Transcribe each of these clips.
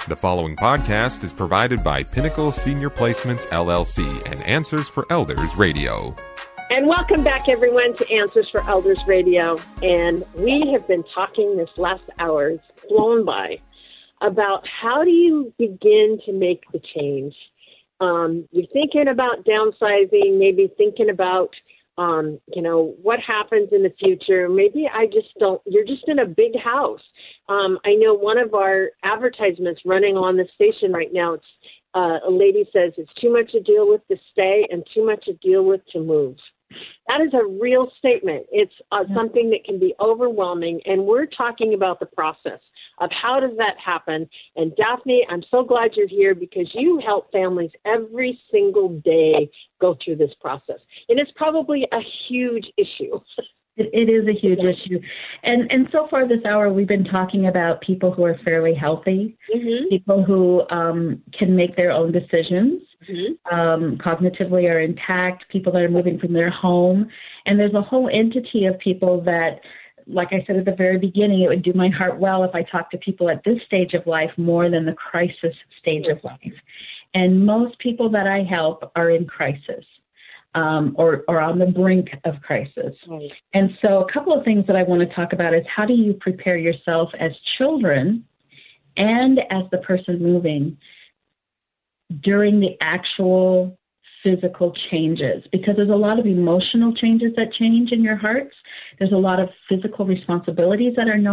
The following podcast is provided by Pinnacle Senior Placements, LLC and Answers for Elders Radio. And welcome back, everyone, to Answers for Elders Radio. And we have been talking this last hour, it's flown by, about how do you begin to make the change. You're thinking about downsizing, maybe thinking about what happens in the future. Maybe you're just in a big house. I know one of our advertisements running on the station right now, it's a lady says it's too much to deal with to stay and too much to deal with to move. That is a real statement. It's something that can be overwhelming, and we're talking about the process of how does that happen. And Daphne, I'm so glad you're here because you help families every single day go through this process. And it's probably a huge issue. It is a huge issue. And so far this hour, we've been talking about people who are fairly healthy, people who can make their own decisions, cognitively are intact, people that are moving from their home. And there's a whole entity of people that, like I said at the very beginning, it would do my heart well if I talked to people at this stage of life more than the crisis stage of life. And most people that I help are in crisis. Or on the brink of crisis. Right. And so a couple of things that I want to talk about is how do you prepare yourself as children and as the person moving during the actual physical changes, because there's a lot of emotional changes that change in your hearts. There's a lot of physical responsibilities that are no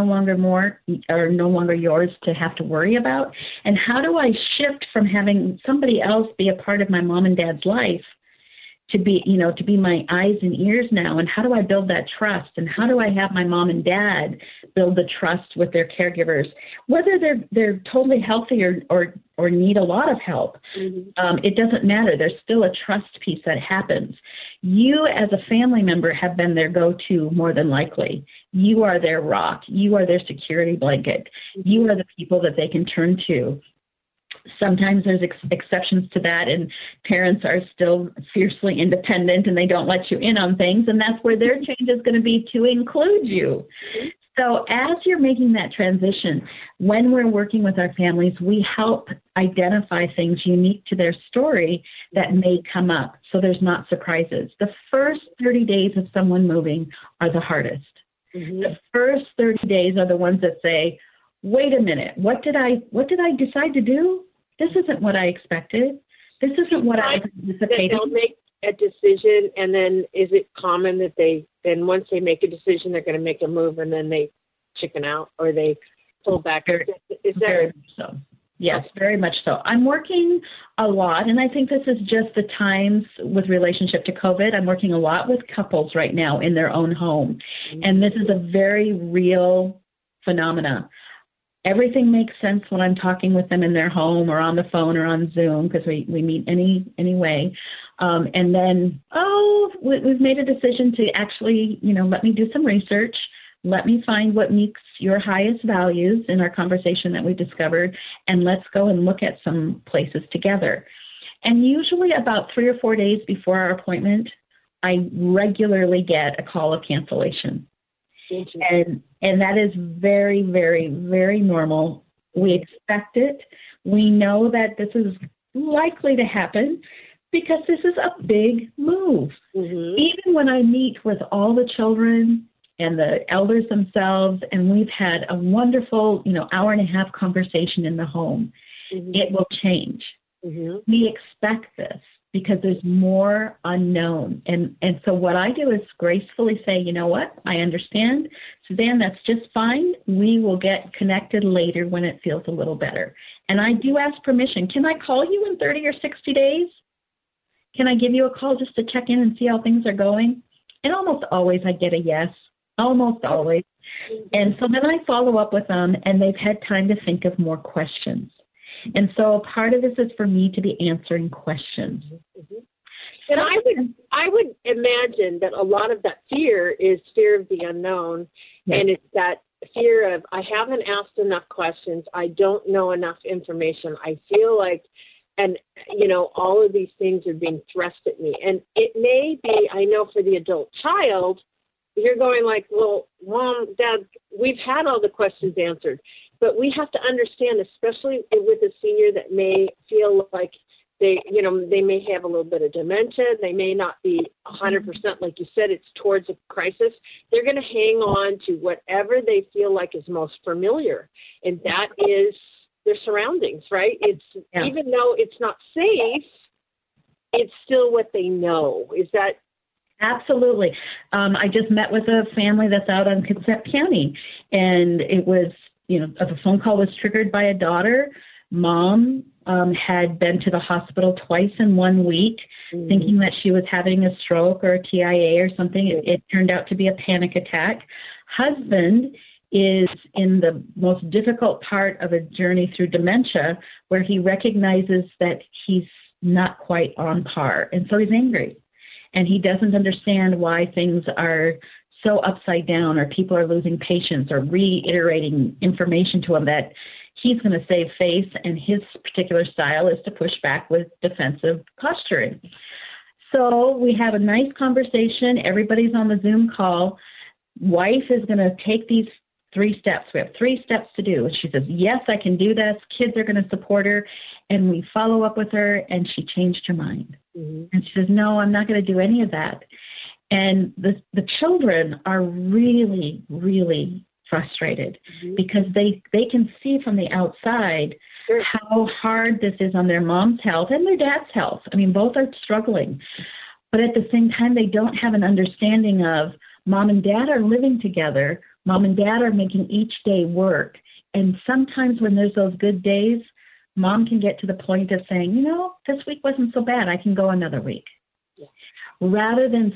longer yours to have to worry about. And how do I shift from having somebody else be a part of my mom and dad's life to be my eyes and ears now? And how do I build that trust? And how do I have my mom and dad build the trust with their caregivers, whether they're totally healthy or need a lot of help? It doesn't matter. There's still a trust piece that happens. You as a family member have been their go-to more than likely. You are their rock. You are their security blanket. You are the people that they can turn to. Sometimes there's exceptions to that, and parents are still fiercely independent and they don't let you in on things, and that's where their change is going to be to include you. So as you're making that transition, when we're working with our families, we help identify things unique to their story that may come up so there's not surprises. The first 30 days of someone moving are the hardest. The first 30 days are the ones that say, wait a minute, what did I decide to do? This isn't what I expected. This isn't what I anticipated. They'll make a decision, and then is it common that then once they make a decision, they're going to make a move, and then they chicken out or they pull back? Is that very much so? Yes, very much so. I'm working a lot, and I think this is just the times with relationship to COVID. I'm working a lot with couples right now in their own home, and this is a very real phenomena. Everything makes sense when I'm talking with them in their home or on the phone or on Zoom, because we meet any way. And then, we've made a decision to actually, let me do some research. Let me find what meets your highest values in our conversation that we discovered, and let's go and look at some places together. And usually about 3 or 4 days before our appointment, I regularly get a call of cancellation. And that is very, very, very normal. We expect it. We know that this is likely to happen because this is a big move. Even when I meet with all the children and the elders themselves, and we've had a wonderful, hour and a half conversation in the home, it will change. We expect this because there's more unknown. And so what I do is gracefully say, you know what, I understand. Suzanne, that's just fine. We will get connected later when it feels a little better. And I do ask permission. Can I call you in 30 or 60 days? Can I give you a call just to check in and see how things are going? And almost always I get a yes, almost always. And so then I follow up with them, and they've had time to think of more questions. And so part of this is for me to be answering questions. And I would imagine that a lot of that fear is fear of the unknown. Yes. And it's that fear of, I haven't asked enough questions. I don't know enough information. I feel like, and, all of these things are being thrust at me. And it may be, I know for the adult child, you're going like, well, Mom, Dad, we've had all the questions answered, but we have to understand, especially with a senior that may feel like they may have a little bit of dementia. They may not be 100%, like you said, it's towards a crisis. They're going to hang on to whatever they feel like is most familiar, and that is their surroundings, right? Even though it's not safe, it's still what they know. Is that? Absolutely. I just met with a family that's out on Kitsap County, and it was, a phone call was triggered by a daughter. Mom had been to the hospital twice in 1 week, thinking that she was having a stroke or a TIA or something. It turned out to be a panic attack. Husband is in the most difficult part of a journey through dementia, where he recognizes that he's not quite on par. And so he's angry. And he doesn't understand why things are so upside down, or people are losing patience, or reiterating information to him that he's going to save face, and his particular style is to push back with defensive posturing. So we have a nice conversation. Everybody's on the Zoom call. Wife is going to take these 3 steps. We have 3 steps to do. And she says, yes, I can do this. Kids are going to support her. And we follow up with her, and she changed her mind. And she says, no, I'm not going to do any of that. And the children are really, really frustrated because they can see from the outside how hard this is on their mom's health and their dad's health. I mean, both are struggling. But at the same time, they don't have an understanding of mom and dad are living together. Mom and dad are making each day work. And sometimes when there's those good days, mom can get to the point of saying, this week wasn't so bad. I can go another week. Yeah. Rather than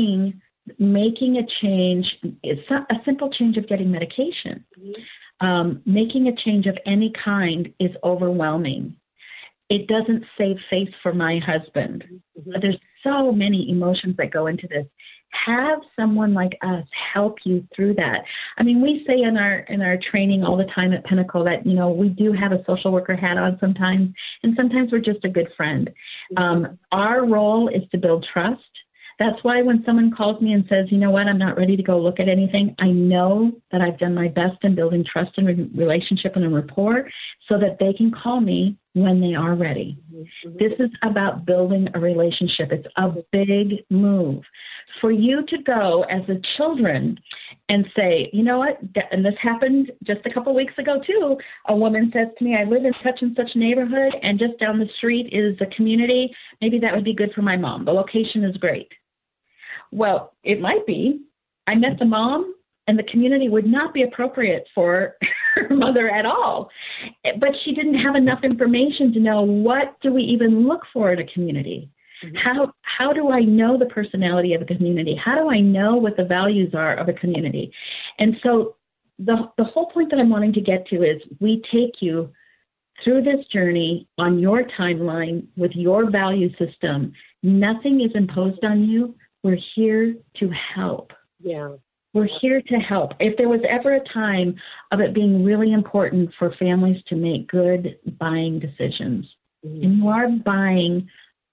making a change, it's a simple change of getting medication. Making a change of any kind is overwhelming. It doesn't save face for my husband. There's so many emotions that go into this. Have someone like us help you through that. I mean, we say in our training all the time at Pinnacle that, we do have a social worker hat on sometimes, and sometimes we're just a good friend. Our role is to build trust. That's why when someone calls me and says, you know what, I'm not ready to go look at anything, I know that I've done my best in building trust and relationship and a rapport so that they can call me when they are ready. This is about building a relationship. It's a big move. For you to go as a children and say, you know what, and this happened just a couple weeks ago too, a woman says to me, I live in such and such neighborhood, and just down the street is a community. Maybe that would be good for my mom. The location is great. Well, it might be. I met the mom, and the community would not be appropriate for her mother at all. But she didn't have enough information to know, what do we even look for in a community? How do I know the personality of a community? How do I know what the values are of a community? And so the whole point that I'm wanting to get to is we take you through this journey on your timeline with your value system. Nothing is imposed on you. We're here to help. Yeah. We're here to help. If there was ever a time of it being really important for families to make good buying decisions, and you are buying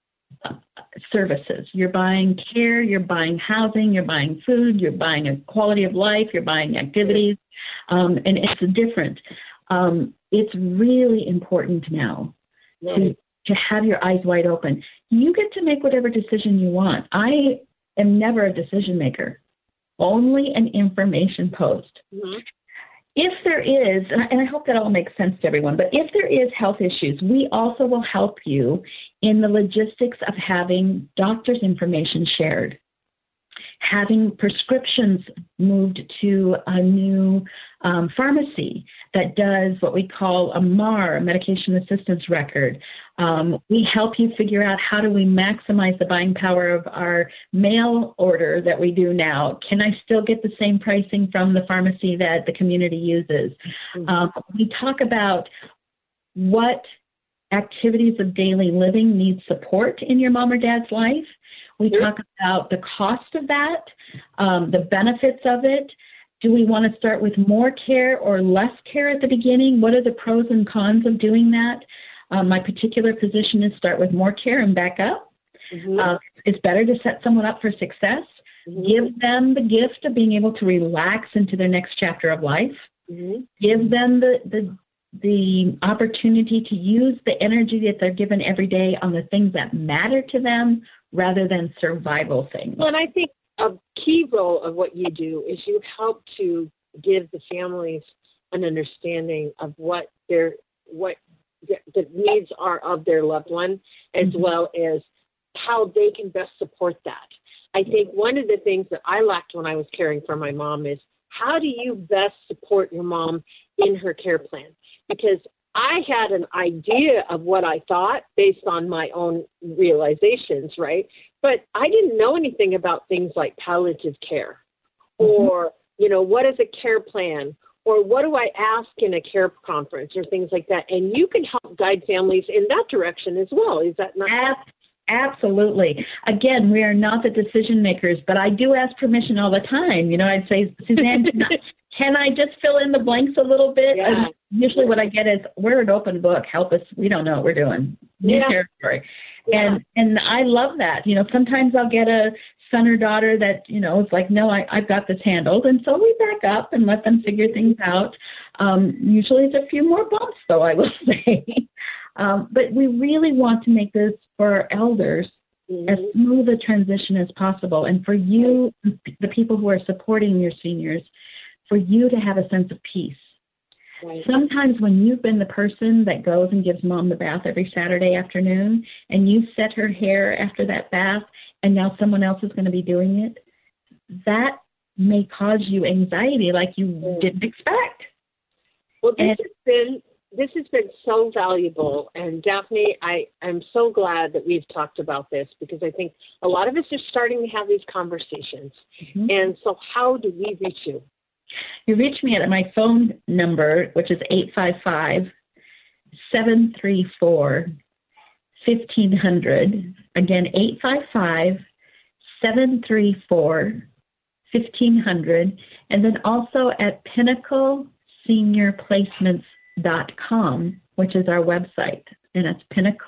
services, you're buying care, you're buying housing, you're buying food, you're buying a quality of life, you're buying activities, and it's different. It's really important now to have your eyes wide open. You get to make whatever decision you want. I am never a decision maker, only an information post. If there is, and I hope that all makes sense to everyone, but if there is health issues, we also will help you in the logistics of having doctor's information shared, having prescriptions moved to a new pharmacy that does what we call a MAR, a medication assistance record. We help you figure out how do we maximize the buying power of our mail order that we do now. Can I still get the same pricing from the pharmacy that the community uses? We talk about what activities of daily living need support in your mom or dad's life. We talk about the cost of that, the benefits of it. Do we want to start with more care or less care at the beginning? What are the pros and cons of doing that? My particular position is start with more care and back up. It's better to set someone up for success Mm-hmm. Give them the gift of being able to relax into their next chapter of life. Mm-hmm. Give them the opportunity to use the energy that they're given every day on the things that matter to them rather than survival things. Well, and I think a key role of what you do is you help to give the families an understanding of what the needs are of their loved one, as mm-hmm. well as how they can best support that. I think one of the things that I lacked when I was caring for my mom is, how do you best support your mom in her care plan? Because I had an idea of what I thought based on my own realizations, right? But I didn't know anything about things like palliative care, or, what is a care plan, or what do I ask in a care conference, or things like that. And you can help guide families in that direction as well. Is that not? Absolutely. Again, we are not the decision makers, but I do ask permission all the time. I'd say, Suzanne, can I just fill in the blanks a little bit? Yeah. Usually what I get is, we're an open book. Help us. We don't know what we're doing. New territory. Yeah. And I love that. Sometimes I'll get a son or daughter that, is like, no, I've got this handled. And so we back up and let them figure things out. Usually it's a few more bumps, though, I will say. But we really want to make this for our elders mm-hmm. as smooth a transition as possible. And for you, the people who are supporting your seniors, for you to have a sense of peace. Right. Sometimes when you've been the person that goes and gives mom the bath every Saturday afternoon, and you set her hair after that bath, and now someone else is going to be doing it, that may cause you anxiety like you didn't expect. Well, this has been so valuable. And Daphne, I'm so glad that we've talked about this, because I think a lot of us are starting to have these conversations. Mm-hmm. And so how do we reach you? You reach me at my phone number, which is 855-734-1500. Again, 855-734-1500. And then also at PinnacleSeniorPlacements.com, which is our website. And it's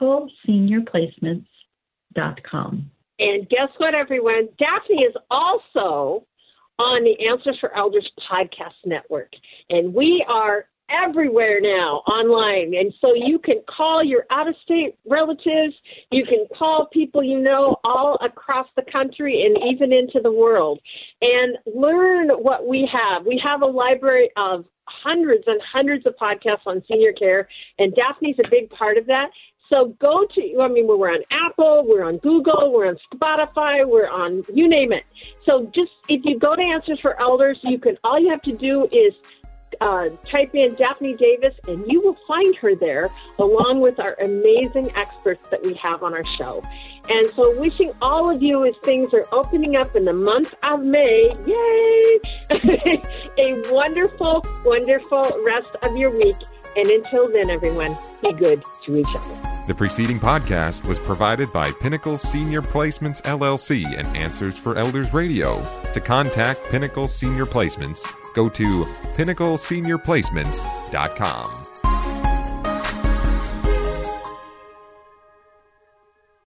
PinnacleSeniorPlacements.com. And guess what, everyone? Daphne is also on the Answers for Elders podcast network. And we are everywhere now online. And so you can call your out-of-state relatives. You can call people all across the country and even into the world, and learn what we have. We have a library of hundreds and hundreds of podcasts on senior care, and Daphne's a big part of that. So we're on Apple, we're on Google, we're on Spotify, we're on, you name it. So just, if you go to Answers for Elders, all you have to do is type in Daphne Davis, and you will find her there, along with our amazing experts that we have on our show. And so wishing all of you, as things are opening up in the month of May, yay, a wonderful, wonderful rest of your week. And until then, everyone, be good to each other. The preceding podcast was provided by Pinnacle Senior Placements, LLC and Answers for Elders Radio. To contact Pinnacle Senior Placements, go to PinnacleSeniorPlacements.com.